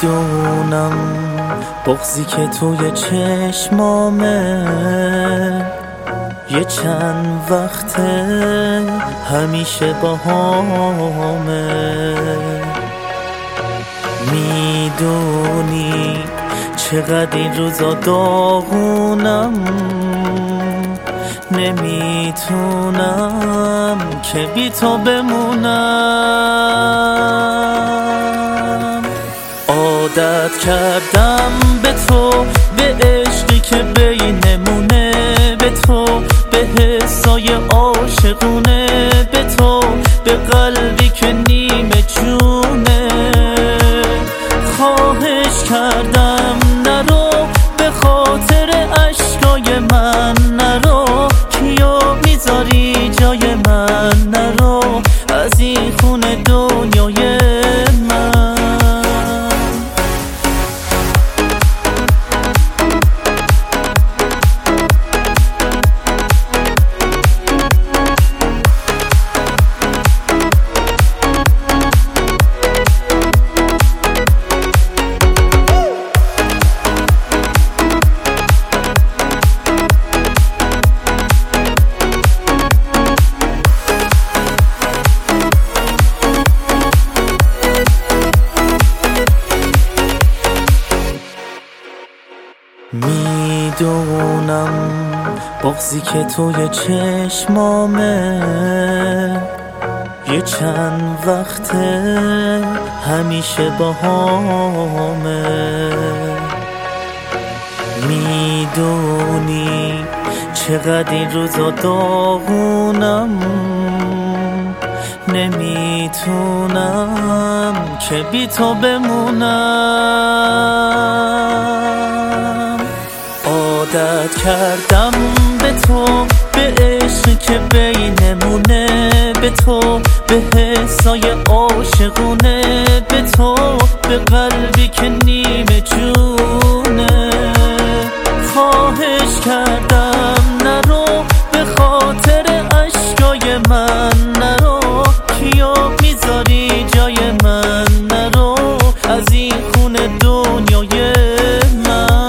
میدونم بغضی که توی چشمامه یه چند وقته همیشه باهامه. میدونی چقدر این روزا داغونم، نمیتونم که بی تو بمونم. عادت کردم به تو، به عشقی که بینمونه، به تو، به حسای عاشقونه، به تو، به قلبی که نیمه جونه. خواهش کردم نرو، به خاطر اشکای من نرو، کیو میذاری جای من نرو، از این خونه دنیای من. میدونم بغضی که توی چشمامه یه چند وقته همیشه باهامه. میدونی چقدر این روزا داغونم، نمیتونم که بی تو بمونم. عادت کردم به تو، به عشقی که بینمونه، به تو، به حسای عاشقونه، به تو، به قلبی که نیمه جونه. خواهش کردم نرو، به خاطر اشکای من نرو، کیو میذاری جای من نرو، از این خونه دنیای من.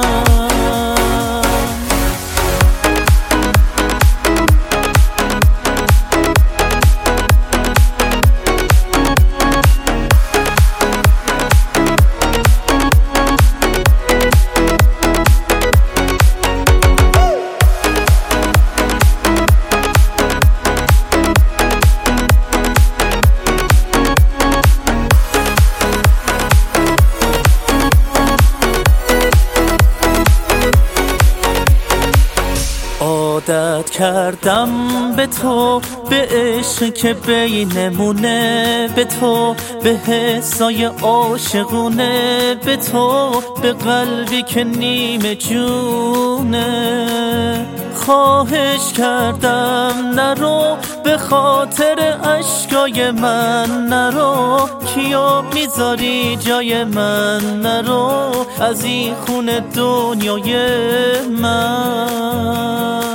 عادت کردم به تو، به عشقی که بینمونه، به تو، به حسای عاشقونه، به تو، به قلبی که نیمه جونه. خواهش کردم نرو، به خاطر اشکای من نرو، کیو میذاری جای من نرو، از این خونه دنیای من.